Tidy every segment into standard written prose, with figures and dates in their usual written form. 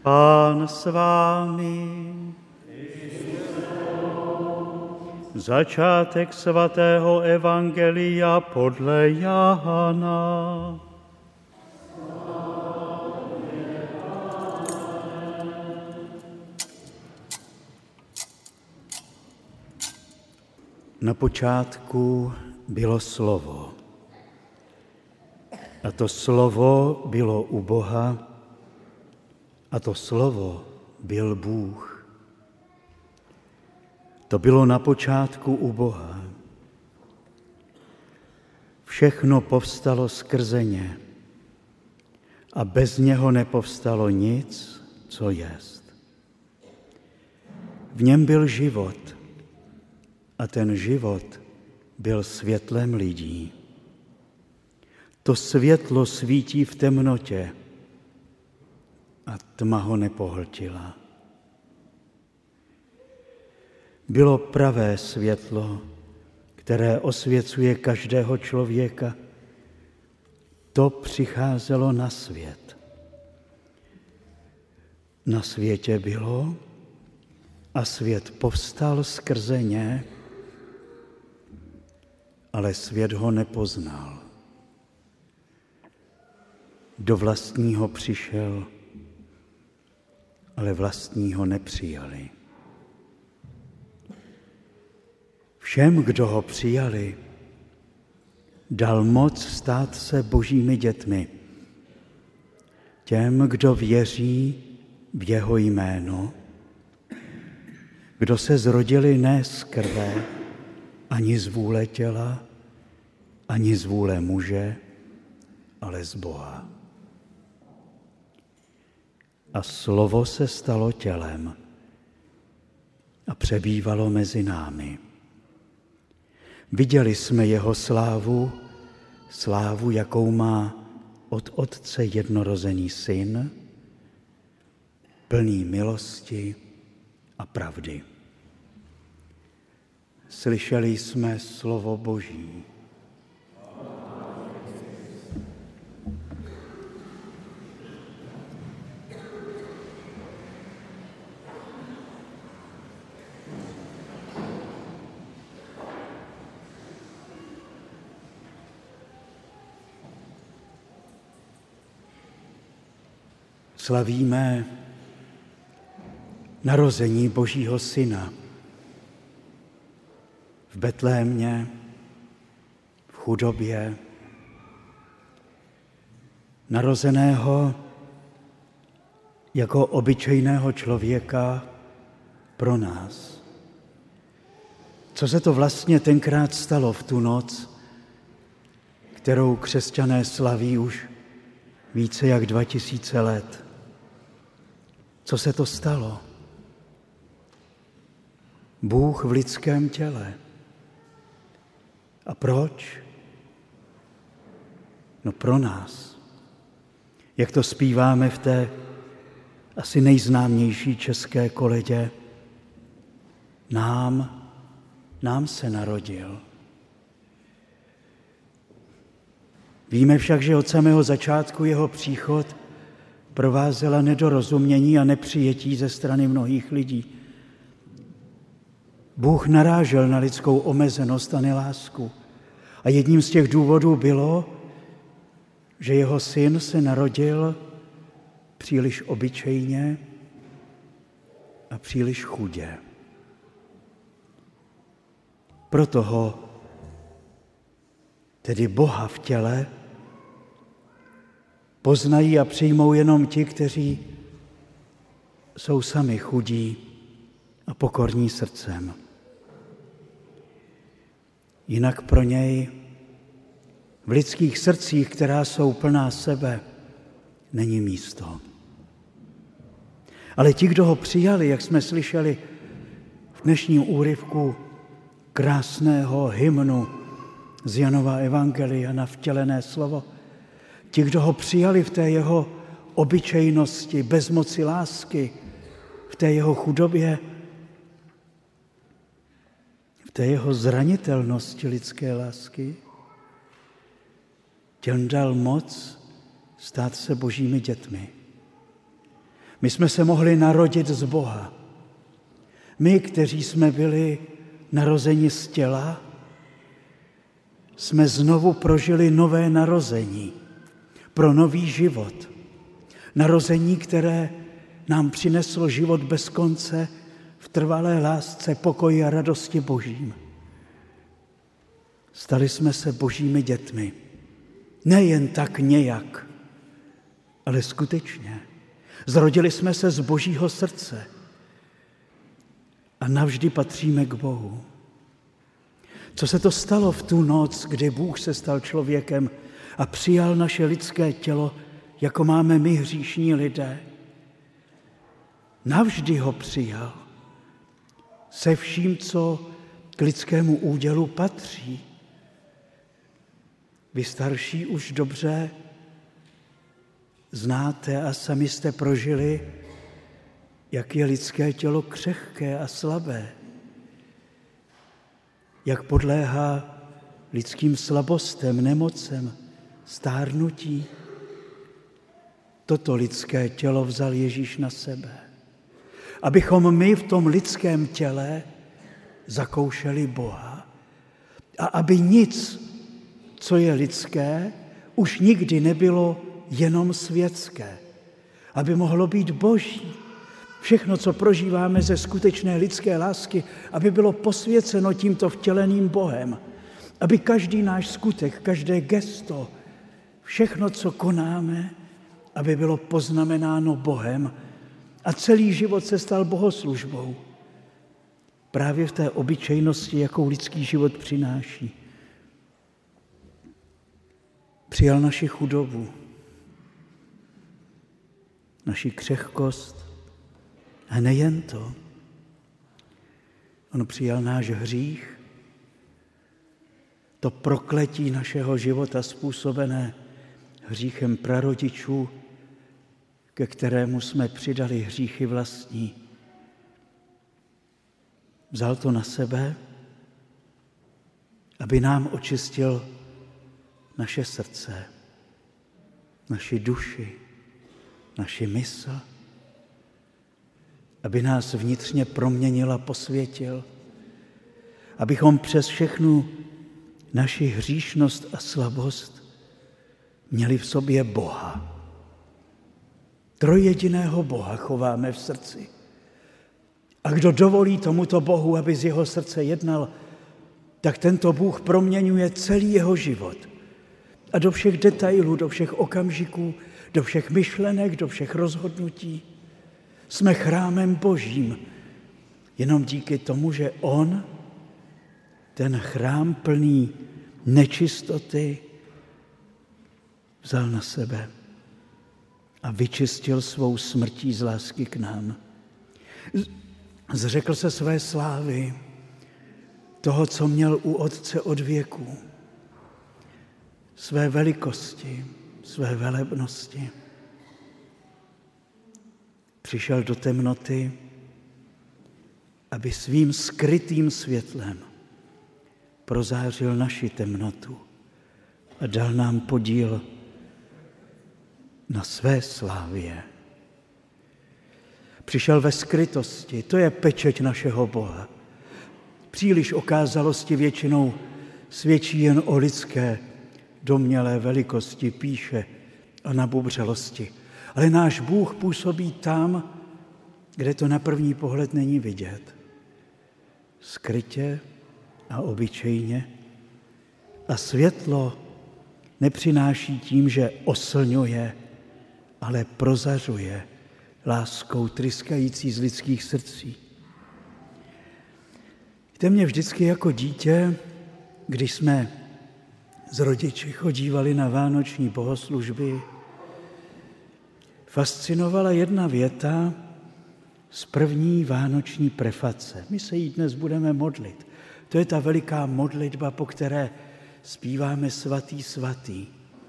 Pán s vámi. Začátek svatého evangelia podle Jana. Na počátku bylo slovo. A to slovo bylo u Boha, a to slovo byl Bůh. To bylo na počátku u Boha. Všechno povstalo skrze ně a bez něho nepovstalo nic, co jest. V něm byl život a ten život byl světlem lidí. To světlo svítí v temnotě a tma ho nepohltila. Bylo pravé světlo, které osvěcuje každého člověka. To přicházelo na svět. Na světě bylo a svět povstal skrze ně, ale svět ho nepoznal. Do vlastního přišel, ale vlastní ho nepřijali. Všem, kdo ho přijali, dal moc stát se božími dětmi. Těm, kdo věří v jeho jméno, kdo se zrodili ne z krve, ani z vůle těla, ani z vůle muže, ale z Boha. A slovo se stalo tělem a přebývalo mezi námi. Viděli jsme jeho slávu, slávu, jakou má od Otce jednorozený syn, plný milosti a pravdy. Slyšeli jsme slovo Boží. Slavíme narození Božího Syna v Betlémě, v chudobě, narozeného jako obyčejného člověka pro nás. Co se to vlastně tenkrát stalo v tu noc, kterou křesťané slaví už více jak 2000 let? Co se to stalo? Bůh v lidském těle. A proč? No pro nás. Jak to zpíváme v té asi nejznámější české koledě, nám se narodil. Víme však, že od samého začátku jeho příchod provázela nedorozumění a nepřijetí ze strany mnohých lidí. Bůh narážel na lidskou omezenost a nelásku. A jedním z těch důvodů bylo, že jeho syn se narodil příliš obyčejně a příliš chudě. Proto ho, tedy Boha v těle, poznají a přijmou jenom ti, kteří jsou sami chudí a pokorní srdcem. Jinak pro něj v lidských srdcích, která jsou plná sebe, není místo. Ale ti, kdo ho přijali, jak jsme slyšeli v dnešním úryvku krásného hymnu z Janova evangelia na vtělené slovo, ti, kdo ho přijali v té jeho obyčejnosti, bezmoci lásky, v té jeho chudobě, v té jeho zranitelnosti lidské lásky, těm dal moc stát se božími dětmi. My jsme se mohli narodit z Boha. My, kteří jsme byli narozeni z těla, jsme znovu prožili nové narození pro nový život. Narození, které nám přineslo život bez konce v trvalé lásce, pokoji a radosti Božím. Stali jsme se Božími dětmi. Nejen tak nějak, ale skutečně. Zrodili jsme se z Božího srdce a navždy patříme k Bohu. Co se to stalo v tu noc, kdy Bůh se stal člověkem a přijal naše lidské tělo, jako máme my hříšní lidé? Navždy ho přijal se vším, co k lidskému údělu patří. Vy starší už dobře znáte a sami jste prožili, jak je lidské tělo křehké a slabé, jak podléhá lidským slabostem, nemocem, stárnutí. Toto lidské tělo vzal Ježíš na sebe, abychom my v tom lidském těle zakoušeli Boha a aby nic, co je lidské, už nikdy nebylo jenom světské, aby mohlo být Boží. Všechno, co prožíváme ze skutečné lidské lásky, aby bylo posvěceno tímto vtěleným Bohem, aby každý náš skutek, každé gesto, všechno, co konáme, aby bylo poznamenáno Bohem a celý život se stal bohoslužbou. Právě v té obyčejnosti, jakou lidský život přináší. Přijal naši chudobu, naši křehkost a nejen to. On přijal náš hřích, to prokletí našeho života způsobené hříchem prarodičů, ke kterému jsme přidali hříchy vlastní. Vzal to na sebe, aby nám očistil naše srdce, naši duši, naši mysl, aby nás vnitřně proměnil a posvětil, abychom přes všechnu naši hříšnost a slabost měli v sobě Boha. Trojjediného Boha chováme v srdci. A kdo dovolí tomuto Bohu, aby z jeho srdce jednal, tak tento Bůh proměňuje celý jeho život. A do všech detailů, do všech okamžiků, do všech myšlenek, do všech rozhodnutí. Jsme chrámem Božím. Jenom díky tomu, že on, ten chrám plný nečistoty, vzal na sebe a vyčistil svou smrtí z lásky k nám. Zřekl se své slávy, toho, co měl u Otce od věků, své velikosti, své velebnosti. Přišel do temnoty, aby svým skrytým světlem prozářil naši temnotu a dal nám podíl na své slávě. Přišel ve skrytosti, to je pečeť našeho Boha. Příliš okázalosti většinou svědčí jen o lidské domnělé velikosti, pýše a nabubřelosti. Ale náš Bůh působí tam, kde to na první pohled není vidět. Skrytě a obyčejně. A světlo nepřináší tím, že oslňuje, ale prozařuje láskou tryskající z lidských srdcí. Víte, mě vždycky jako dítě, když jsme s rodiči chodívali na vánoční bohoslužby, fascinovala jedna věta z první vánoční preface. My se jí dnes budeme modlit. To je ta veliká modlitba, po které zpíváme Svatý, svatý.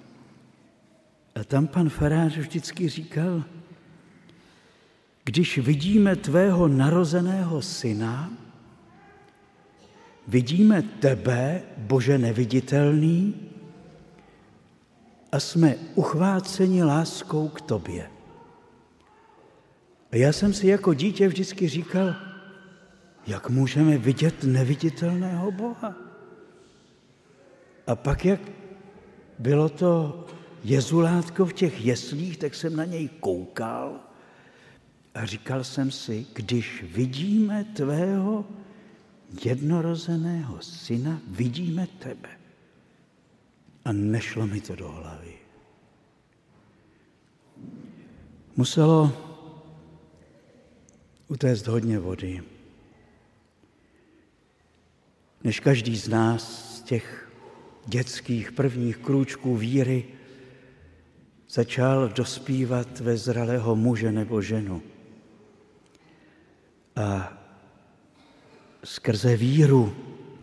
A tam pan farář vždycky říkal, když vidíme tvého narozeného syna, vidíme tebe, Bože neviditelný, a jsme uchváceni láskou k tobě. A já jsem si jako dítě vždycky říkal, jak můžeme vidět neviditelného Boha. A pak, jak bylo to jezulátko v těch jeslích, tak jsem na něj koukal a říkal jsem si, když vidíme tvého jednorozeného syna, vidíme tebe. A nešlo mi to do hlavy. Muselo utéct hodně vody, než každý z nás z těch dětských prvních krůčků víry začal dospívat ve zralého muže nebo ženu. A skrze víru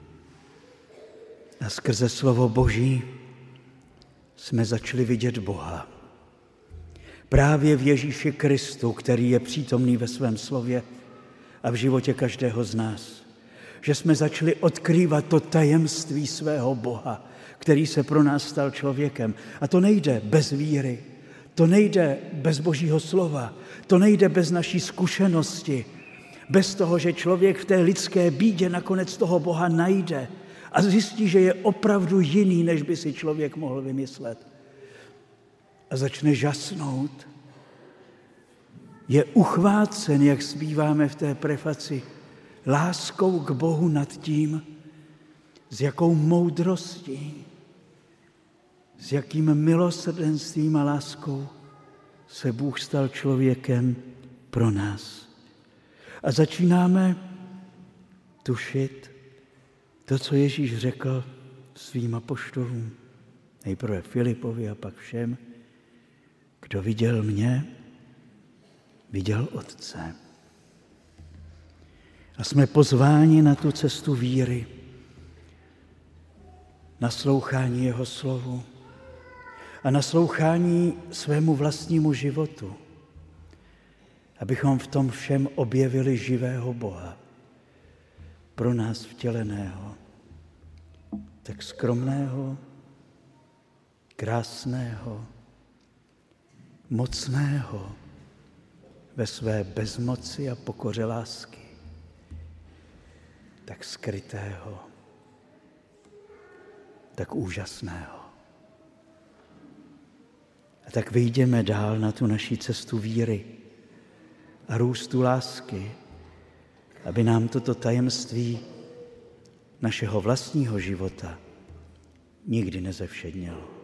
a skrze slovo Boží jsme začali vidět Boha. Právě v Ježíši Kristu, který je přítomný ve svém slově a v životě každého z nás. Že jsme začali odkrývat to tajemství svého Boha, který se pro nás stal člověkem. A to nejde bez víry, to nejde bez Božího slova, to nejde bez naší zkušenosti, bez toho, že člověk v té lidské bídě nakonec toho Boha najde a zjistí, že je opravdu jiný, než by si člověk mohl vymyslet. A začne žasnout. Je uchvácen, jak zpíváme v té prefaci, láskou k Bohu nad tím, s jakou moudrostí, s jakým milosrdenstvím a láskou se Bůh stal člověkem pro nás. A začínáme tušit to, co Ježíš řekl svým apoštolům, nejprve Filipovi a pak všem, kdo viděl mě, viděl Otce. A jsme pozváni na tu cestu víry, naslouchání jeho slovu a naslouchání svému vlastnímu životu, abychom v tom všem objevili živého Boha, pro nás vtěleného, tak skromného, krásného, mocného ve své bezmoci a pokoře lásky, tak skrytého, tak úžasného. A tak vyjdeme dál na tu naši cestu víry a růstu lásky, aby nám toto tajemství našeho vlastního života nikdy nezevšednilo.